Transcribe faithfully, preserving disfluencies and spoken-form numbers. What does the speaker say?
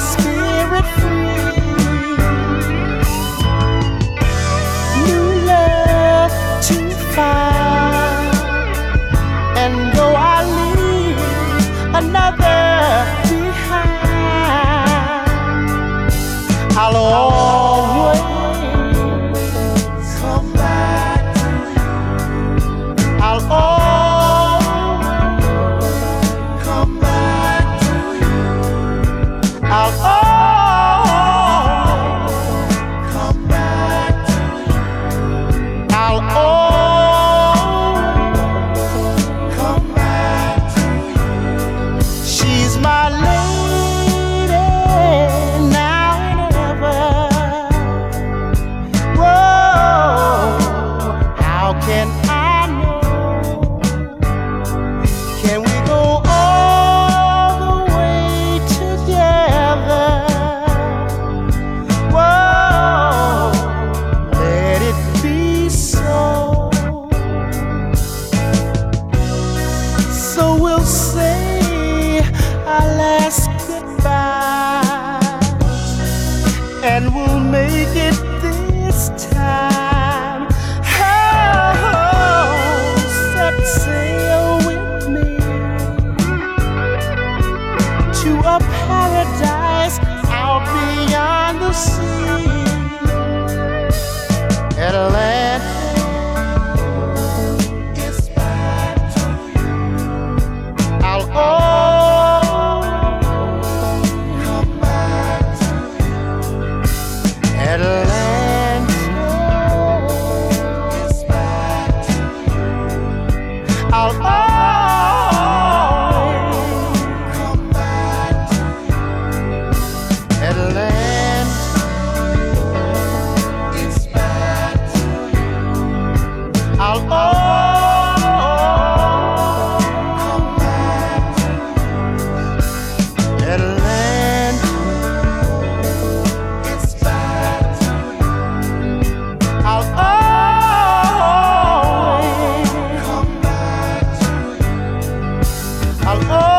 spirit free. New love to find, and though I leave another behind, I'll always come back to you. I'll always come back to you. I'll always come back to you. I'll always come back to you. She's my lady now and ever. Whoa, how can I know? Can we go all the way together? Whoa, let it be so. So we'll say our last goodbyes, and we'll make it this time. Oh, set sail with me to a paradise out beyond the sea. Atlantis is back to you. I'll always come back to you. Atlantis is back to you. I'll always come back to you. Atlantis is back to you. I'll always come back to you. Atlantis is back to you. I'll always come back to you. I'll always